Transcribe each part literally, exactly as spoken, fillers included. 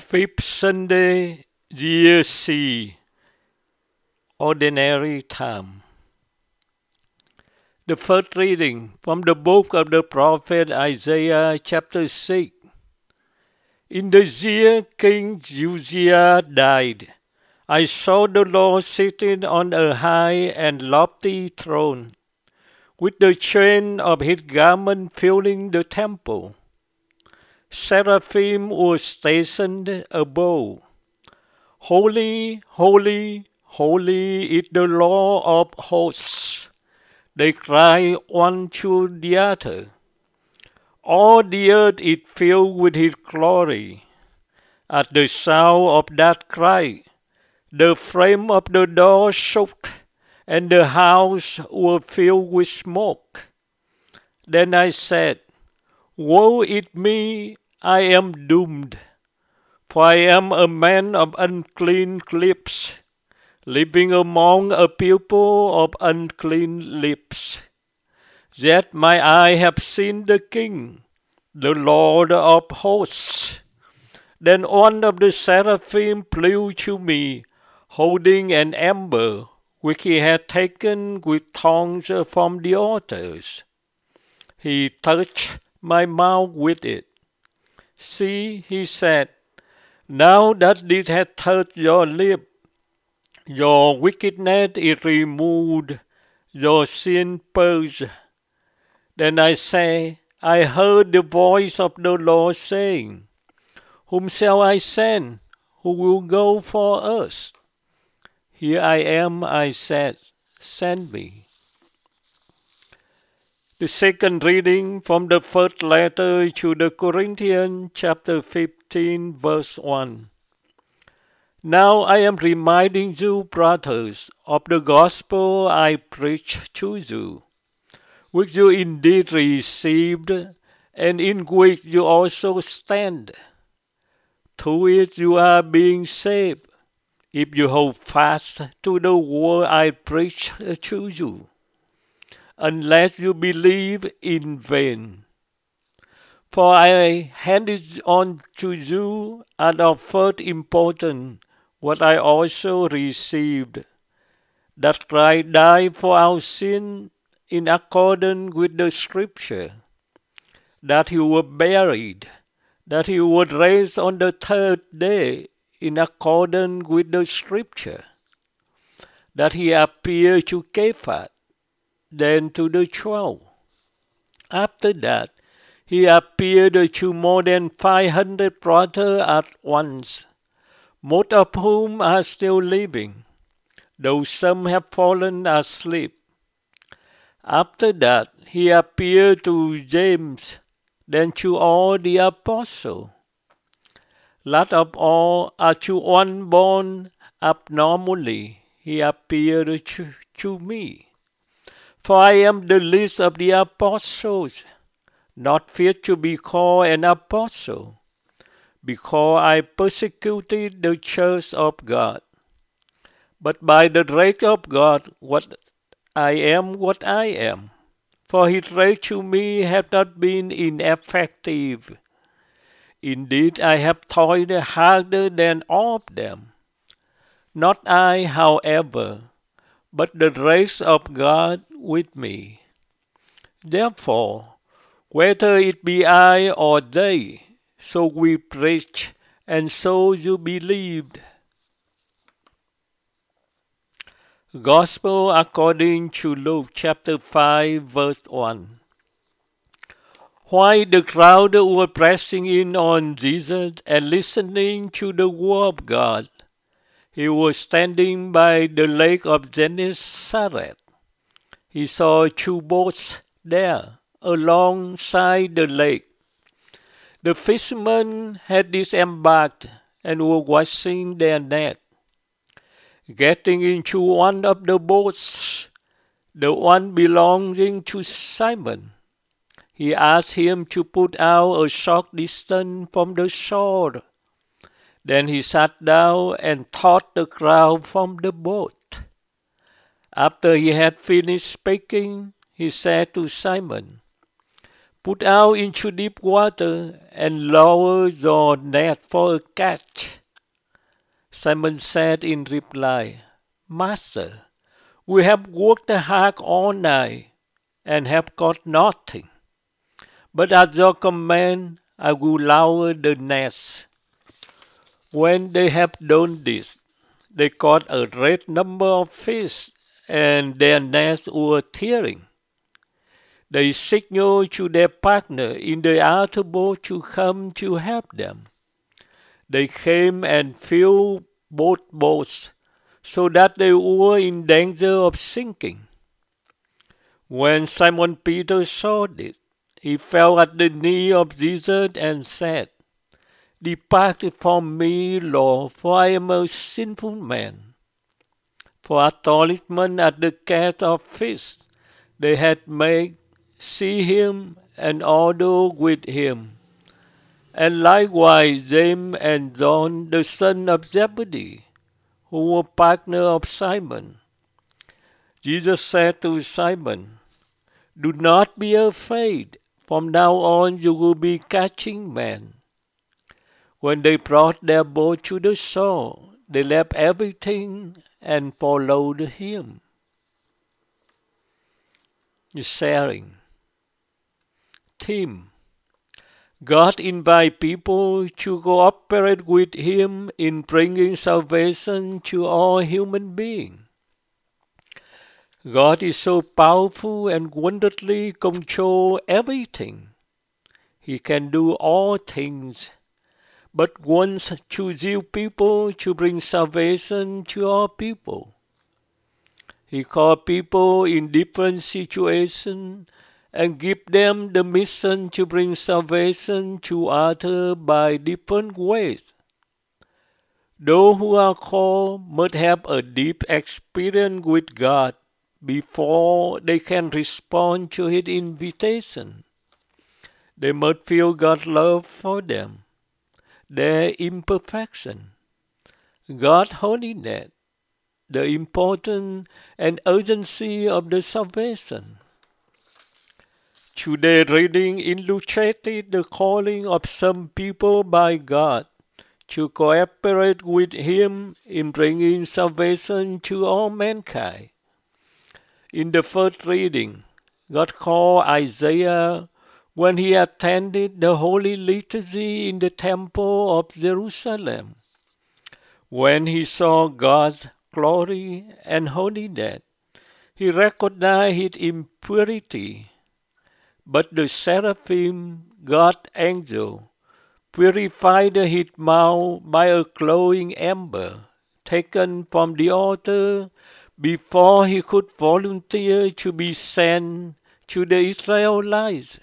Fifth Sunday, Year C, Ordinary Time. The first reading from the book of the prophet Isaiah, chapter six. In the year King Uzziah died, I saw the Lord sitting on a high and lofty throne, with the train of his garment filling the temple. Seraphim were stationed above. Holy, holy, holy is the Lord of hosts. They cry one to the other. All the earth is filled with his glory. At the sound of that cry, the frame of the door shook, and the house was filled with smoke. Then I said, Woe is me, I am doomed, for I am a man of unclean lips, living among a people of unclean lips. Yet my eye have seen the King, the Lord of hosts. Then one of the seraphim flew to me, holding an ember which he had taken with tongs from the altars. He touched my mouth with it. See, he said, now that this has touched your lip, your wickedness is removed, your sin purged. Then I say, I heard the voice of the Lord saying, Whom shall I send? Who will go for us? Here I am, I said, send me. The second reading from the first letter to the Corinthians, chapter fifteen, verse one. Now I am reminding you, brothers, of the gospel I preached to you, which you indeed received, and in which you also stand. Through it you are being saved, if you hold fast to the word I preached to you, unless you believe in vain. For I handed on to you as of first importance what I also received, that Christ died for our sin in accordance with the Scripture, that he was buried, that he was raised on the third day in accordance with the Scripture, that he appeared to Cephas, then to the twelve. After that, he appeared to more than five hundred brothers at once, most of whom are still living, though some have fallen asleep. After that, he appeared to James, then to all the apostles. Last of all, as to one born abnormally, he appeared to, to me. For I am the least of the apostles, not fit to be called an apostle, because I persecuted the church of God. But by the grace of God, what I am what I am. For his grace to me hath not been ineffective. Indeed, I have toiled harder than all of them. Not I, however, but the grace of God with me. Therefore, whether it be I or they, so we preach, and so you believed. Gospel according to Luke chapter five, verse one. While the crowd were pressing in on Jesus and listening to the word of God, he was standing by the lake of Gennesaret. He saw two boats there alongside the lake. The fishermen had disembarked and were washing their net. Getting into one of the boats, the one belonging to Simon, he asked him to put out a short distance from the shore. Then he sat down and taught the crowd from the boat. After he had finished speaking, he said to Simon, Put out into deep water and lower your net for a catch. Simon said in reply, Master, we have worked hard all night and have caught nothing. But at your command I will lower the nets. When they have done this, they caught a great number of fish, and their nets were tearing. They signaled to their partner in the other boat to come to help them. They came and filled both boats, so that they were in danger of sinking. When Simon Peter saw this, he fell at the knee of Jesus and said, Depart from me, Lord, for I am a sinful man. For astonishment at the catch of fish they had made, see him and all those with him, and likewise James and John, the son of Zebedee, who were partners of Simon. Jesus said to Simon, Do not be afraid. From now on you will be catching men. When they brought their boat to the shore, they left everything and followed him. Sharing. Theme. God invites people to cooperate with him in bringing salvation to all human beings. God is so powerful and wonderfully control everything. He can do all things, but wants to use people to bring salvation to all people. He calls people in different situations and gives them the mission to bring salvation to others by different ways. Those who are called must have a deep experience with God before they can respond to his invitation. They must feel God's love for them, their imperfection, God's holiness, the importance and urgency of the salvation. Today's reading illustrated the calling of some people by God to cooperate with him in bringing salvation to all mankind. In the first reading, God called Isaiah when he attended the holy liturgy in the temple of Jerusalem. When he saw God's glory and holiness, he recognized his impurity. But the seraphim, God's angel, purified his mouth by a glowing ember taken from the altar before he could volunteer to be sent to the Israelites.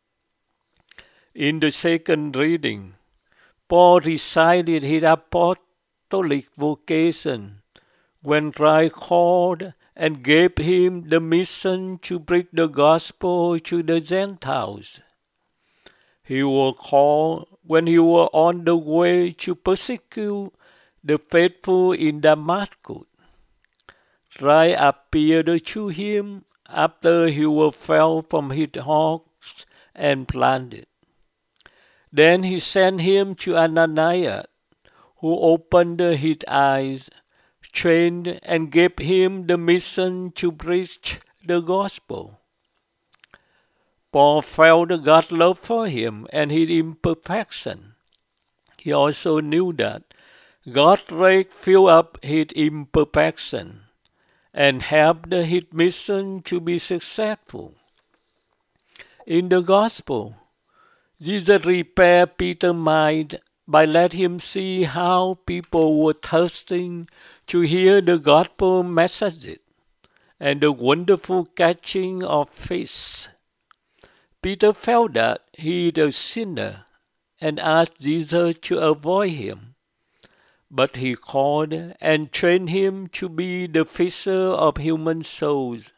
In the second reading, Paul recited his apostolic vocation when Christ called and gave him the mission to bring the gospel to the Gentiles. He was called when he was on the way to persecute the faithful in Damascus. Christ appeared to him after he was fell from his horse and planted. Then he sent him to Ananias, who opened his eyes, trained and gave him the mission to preach the gospel. Paul felt God's love for him and his imperfection. He also knew that God's grace filled up his imperfection and helped his mission to be successful. In the gospel, Jesus repaired Peter's mind by letting him see how people were thirsting to hear the gospel message and the wonderful catching of fish. Peter felt that he is a sinner and asked Jesus to avoid him. But he called and trained him to be the fisher of human souls.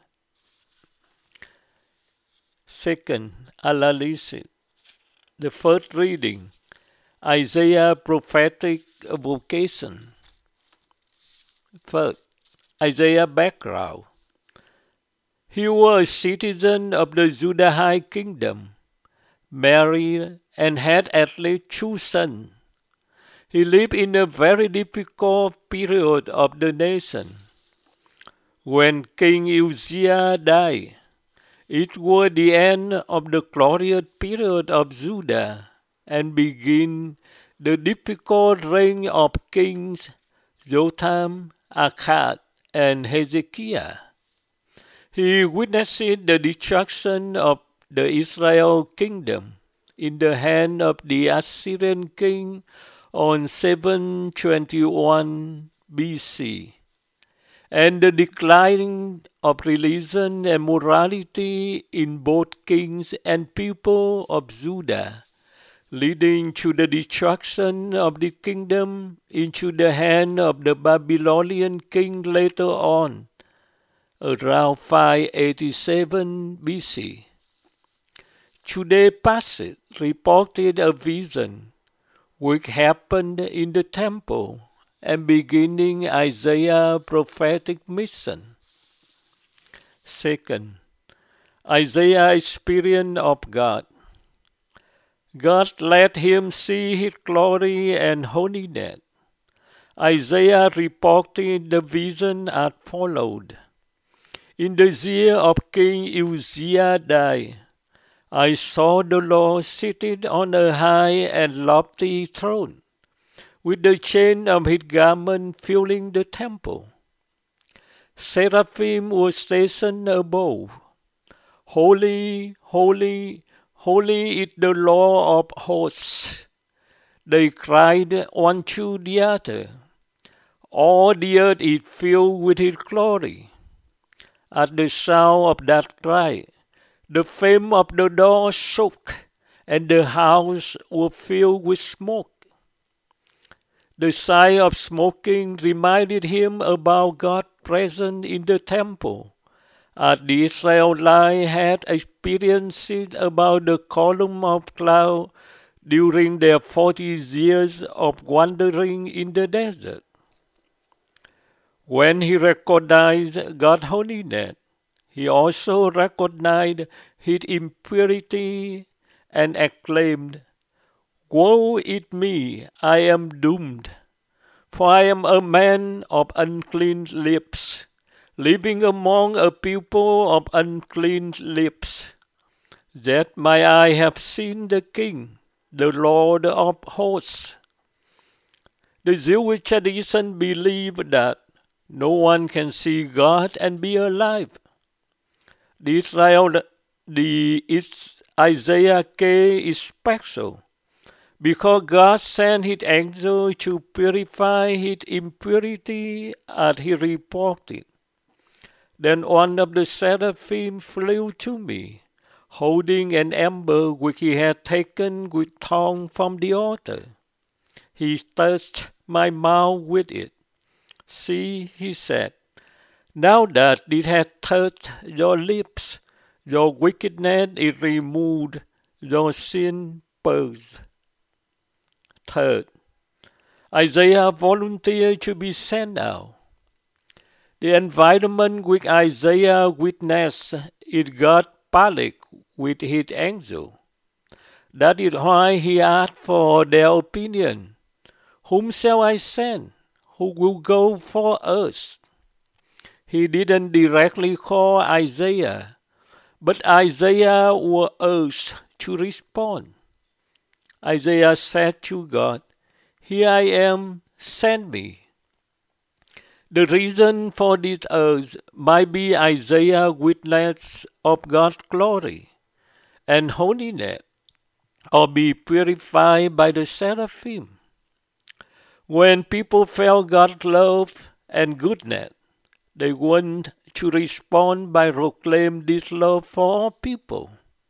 Second, analysis. The first reading, Isaiah's prophetic vocation. First, Isaiah's background. He was a citizen of the Judahite kingdom married, and had at least two sons. He lived in a very difficult period of the nation. When King Uzziah died, it was the end of the glorious period of Judah and began the difficult reign of kings Jotham, Achaz, and Hezekiah. He witnessed the destruction of the Israel kingdom in the hand of the Assyrian king on seven twenty-one B C, and the decline of religion and morality in both kings and people of Judah, leading to the destruction of the kingdom into the hand of the Babylonian king later on, around five eighty-seven B C. Today's passage reported a vision which happened in the temple and beginning Isaiah's prophetic mission. Second, Isaiah's experience of God. God let him see his glory and holiness. Isaiah reported the vision as followed. In the year of King Uzziah died, I saw the Lord seated on a high and lofty throne, with the chain of his garment filling the temple. Seraphim were stationed above. Holy, holy, holy is the Lord of hosts. They cried one to the other. All the earth is filled with his glory. At the sound of that cry, the frame of the door shook, and the house was filled with smoke. The sight of smoking reminded him about God present in the temple, as the Israelites had experienced about the column of cloud during their forty years of wandering in the desert. When he recognized God's holiness, he also recognized his impurity and exclaimed, Woe is me, I am doomed, for I am a man of unclean lips, living among a people of unclean lips. That my eye have seen the King, the Lord of hosts. The Jewish tradition believed that no one can see God and be alive. The Israel, the Isaiah case is special because God sent his angel to purify his impurity as he reported. Then one of the seraphim flew to me, holding an ember which he had taken with tongue from the altar. He touched my mouth with it. See, he said, now that it has touched your lips, your wickedness is removed, your sin purged. Third, Isaiah volunteered to be sent out. The environment which Isaiah witnessed is God public with his angel. That is why he asked for their opinion. Whom shall I send? Who will go for us? He didn't directly call Isaiah, but Isaiah was urged to respond. Isaiah said to God, Here I am, send me. The reason for this urge might be Isaiah's witness of God's glory and holiness, or be purified by the seraphim. When people felt God's love and goodness, they want to respond by proclaiming this love for all people.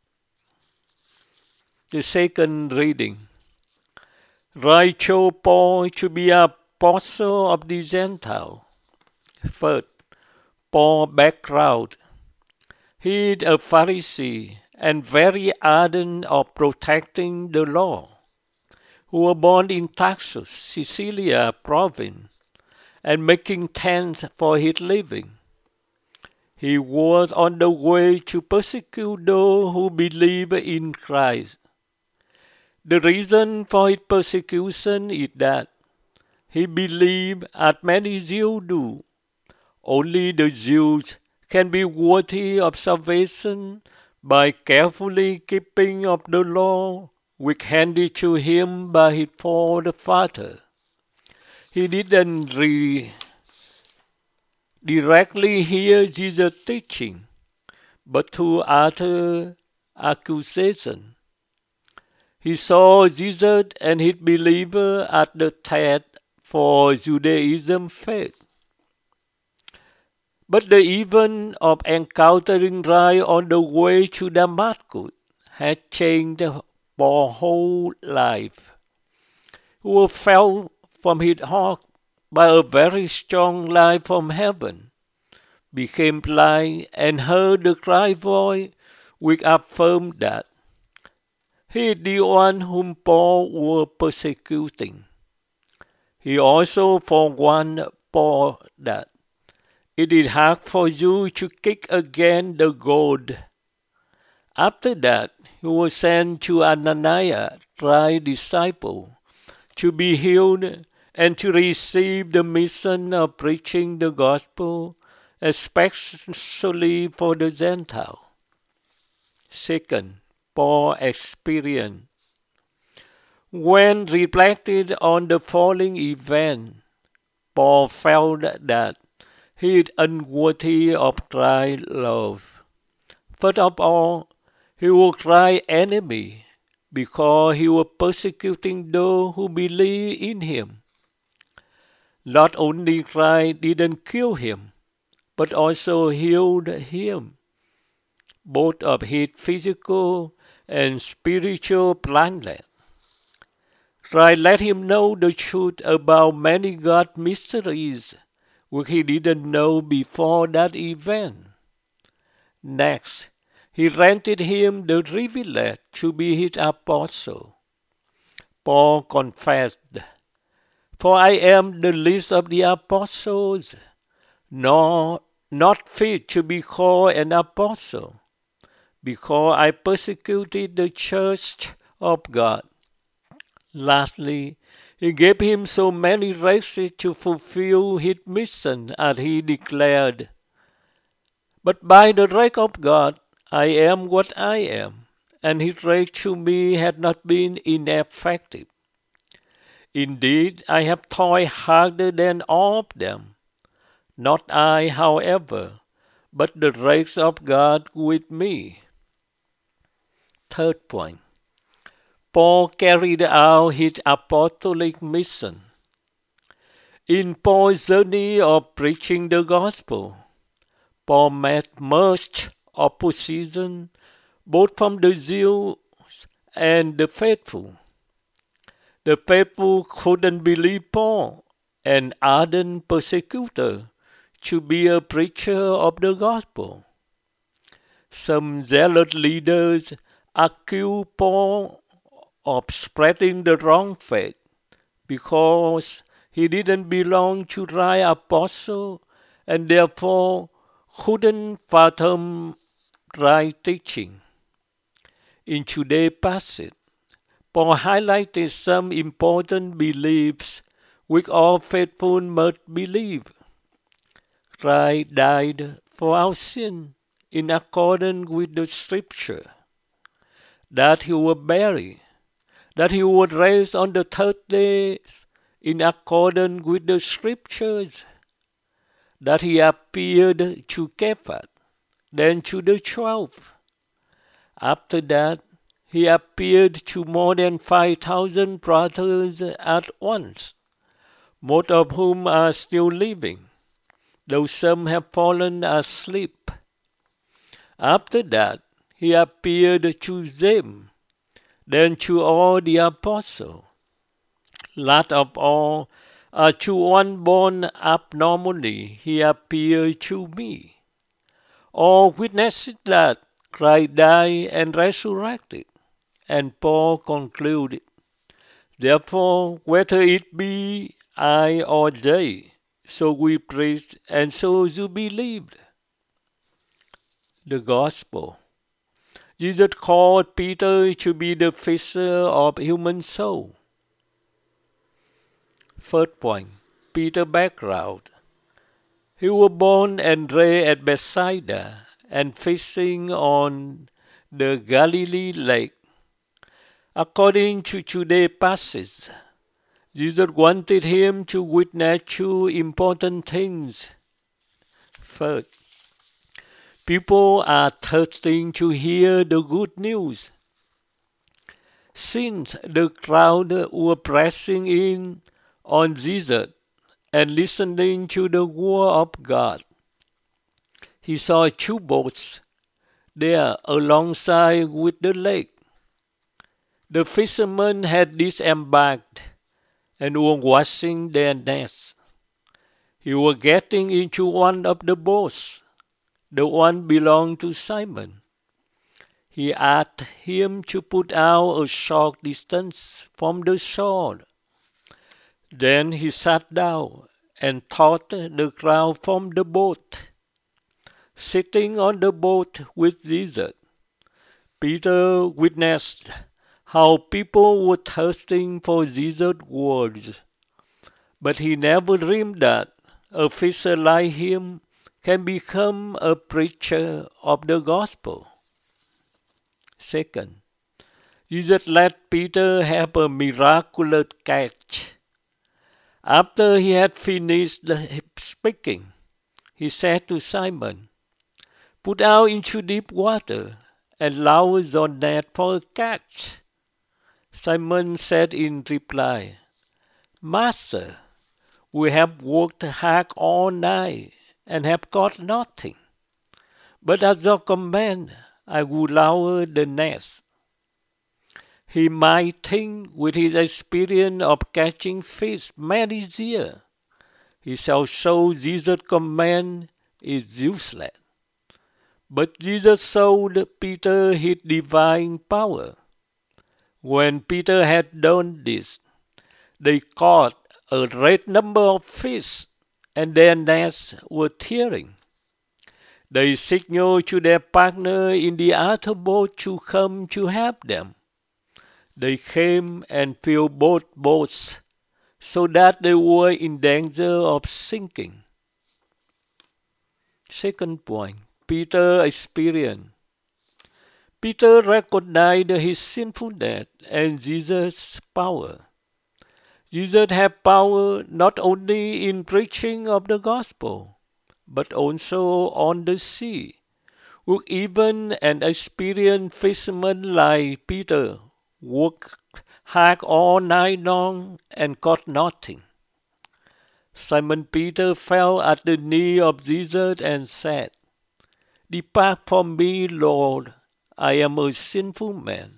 The second reading. Righteous Paul to be apostle of the Gentiles. First, Paul's background. He is a Pharisee and very ardent of protecting the law, who was born in Tarsus, Cilicia province, and making tents for his living. He was on the way to persecute those who believe in Christ, The reason for his persecution is that he believed, as many Jews do, only the Jews can be worthy of salvation by carefully keeping of the law which handed to him by his forefather. He didn't re- directly hear Jesus' teaching, but through other accusation. He saw Jesus and his believer as the test for Judaism faith. But the event of encountering Christ on the way to Damascus had changed Paul's whole life. He was fell from his heart by a very strong light from heaven, became blind, and heard the cry voice which affirmed that he is the one whom Paul was persecuting. He also forewarned Paul that it is hard for you to kick against the goad. After that, he was sent to Ananias, thy disciple, to be healed and to receive the mission of preaching the gospel, especially for the Gentiles. Second, Paul's experience. When reflected on the following event, Paul felt that he is unworthy of Christ's love. First of all, he was Christ's enemy because he was persecuting those who believe in him. Not only Christ didn't kill him, but also healed him, both of his physical and spiritual blindness. Christ let him know the truth about many God mysteries which he didn't know before that event. Next, he granted him the privilege to be his apostle. Paul confessed, "For I am the least of the apostles, nor not fit to be called an apostle, because I persecuted the church of God." Lastly, he gave him so many races to fulfill his mission as he declared, "But by the grace of God, I am what I am, and his grace to me has not been ineffective. Indeed, I have toiled harder than all of them. Not I, however, but the grace of God with me." Third point. Paul carried out his apostolic mission. In Paul's journey of preaching the gospel, Paul met much opposition both from the Jews and the faithful. The faithful couldn't believe Paul, an ardent persecutor, to be a preacher of the gospel. Some zealous leaders accused Paul of spreading the wrong faith because he didn't belong to right apostle and therefore couldn't fathom right teaching. In today's passage, Paul highlighted some important beliefs which all faithful must believe. Christ died for our sin in accordance with the Scripture, that he was buried, that he was raised on the third day in accordance with the Scriptures, that he appeared to Cephas, then to the twelve. After that, he appeared to more than five thousand brothers at once, most of whom are still living, though some have fallen asleep. After that, he appeared to them, then to all the apostles. Last of all, uh, to one born abnormally, he appeared to me. All witnessed that Christ died and resurrected. And Paul concluded, "Therefore, whether it be I or they, so we preached, and so you believed." The Gospel. Jesus called Peter to be the fisher of human soul. Third point, Peter's background. He was born and raised at Bethsaida and fishing on the Galilee lake. According to today's passage, Jesus wanted him to witness two important things. First, people are thirsting to hear the good news. Since the crowd were pressing in on Jesus and listening to the word of God, he saw two boats there alongside with the lake. The fishermen had disembarked and were washing their nets. He was getting into one of the boats. The one belonged to Simon. He asked him to put out a short distance from the shore. Then he sat down and taught the crowd from the boat. Sitting on the boat with Jesus, Peter witnessed how people were thirsting for Jesus' words. But he never dreamed that a fisher like him can become a preacher of the gospel. Second, Jesus let Peter have a miraculous catch. After he had finished speaking, he said to Simon, "Put out into deep water and lower your net for a catch." Simon said in reply, "Master, we have worked hard all night and have caught nothing. But at your command, I will lower the net." He might think with his experience of catching fish many years, he shall show Jesus' command is useless. But Jesus showed Peter his divine power. When Peter had done this, they caught a great number of fish, and their nets were tearing. They signaled to their partner in the other boat to come to help them. They came and filled both boats, so that they were in danger of sinking. Second point, Peter's experience. Peter recognized his sinfulness and Jesus' power. Jesus had power not only in preaching of the gospel, but also on the sea, with even an experienced fisherman like Peter worked hard all night long and caught nothing. Simon Peter fell at the knee of Jesus and said, "Depart from me, Lord, I am a sinful man."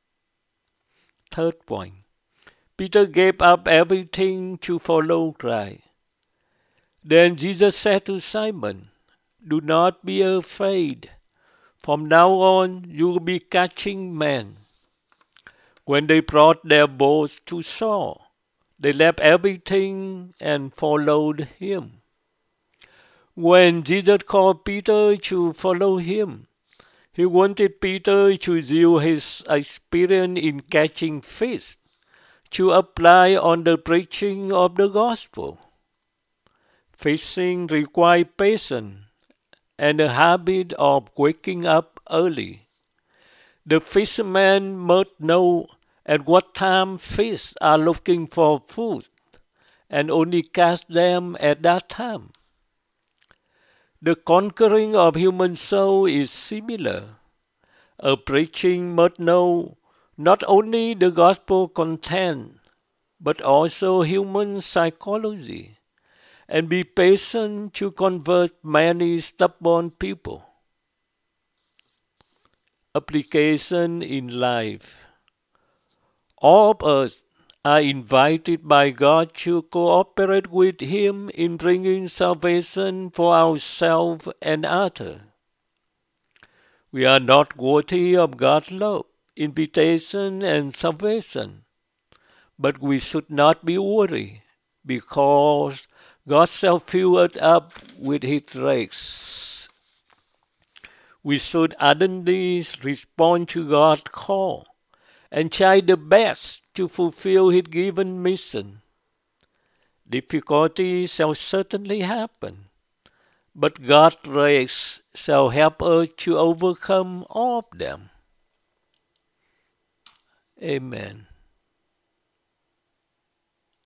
Third point, Peter gave up everything to follow Christ. Then Jesus said to Simon, "Do not be afraid. From now on you will be catching men." When they brought their boats to shore, they left everything and followed him. When Jesus called Peter to follow him, he wanted Peter to use his experience in catching fish to apply on the preaching of the gospel. Fishing requires patience and a habit of waking up early. The fisherman must know at what time fish are looking for food and only catch them at that time. The conquering of human soul is similar. A preaching must know not only the gospel content, but also human psychology, and be patient to convert many stubborn people. Application in life. All of us are invited by God to cooperate with Him in bringing salvation for ourselves and others. We are not worthy of God's love, invitation, and salvation, but we should not be worried, because God shall fill us up with His grace. We should ardently respond to God's call and try the best to fulfill His given mission. Difficulties shall certainly happen, but God's grace shall help us to overcome all of them. Amen.